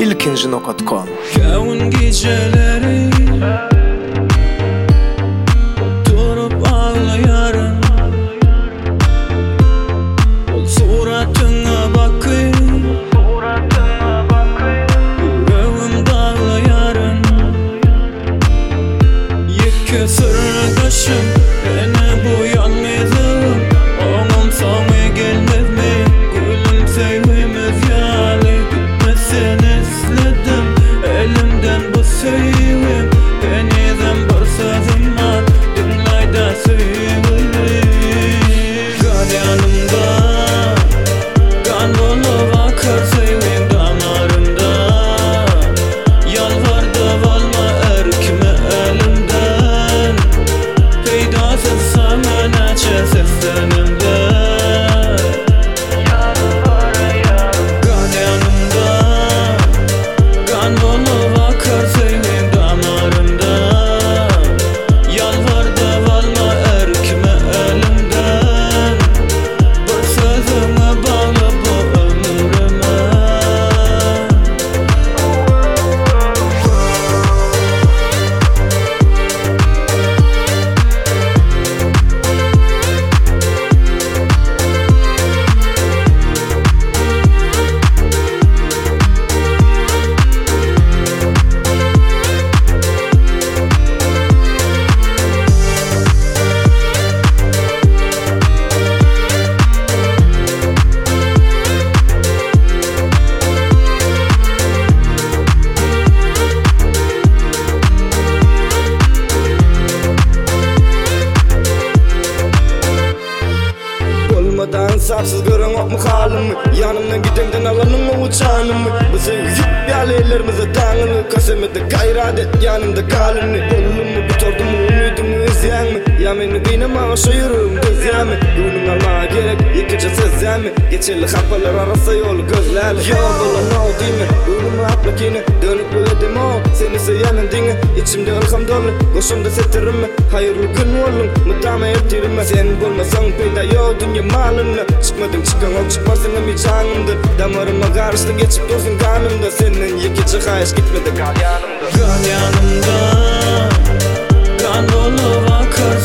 ilkinji.com. Kavun geceleri durup ağlayarım, ol suratına bakayım, yüreğim dağlayarım. Yekü sırdaşım beni bu yalnızım, onun sonu gelmez mi? Gülüm sevimiz yali bitmesin istedim. Elimden bu sevim, denizden bir sözüm var, dinlay da sevim. Kan yanımda, kan dolu akar sevim damarımda. Yalvardı valma erkime elimden, peydasız sana neçe seslenimden. Kan yanımda, kan dolu akar sevim damarımda. Yalvardı valma erkime elimden, bir sözüme bağlı bu ömrüme. Olmadan sapsız görün okmu halımı, yanımdan gidenden alanım o uçanımı. Bizi yüp yaleylerimize tanrı, kasemede gayrat et yanımda kalını. Olumu bitordum ümidumu izleyen mi? Ya beni kıynama şu yürüğüm gözleyen mi? Gönlüm almaya gerek ikinci sözleyen mi? Geçerli kapılar arası yolu gözlerle. Yol olan o değil mi? Gönlümü atmak yine dönüp ödedim o. Seni seyenin dini içimde ılgam dolu, koşumda setirim mi? Hayırlı gün olun mıdama ettirim mi? Sen bulmasan peyda yok dünya malımla. Çıkmadım çıkan ol çıkmarsın hem hiç anımdır. Damarıma karıştın geçip dursun kanımda. Senin yekici kayış gitmedi kal yanımda. Kan yanımda, kan dolu akar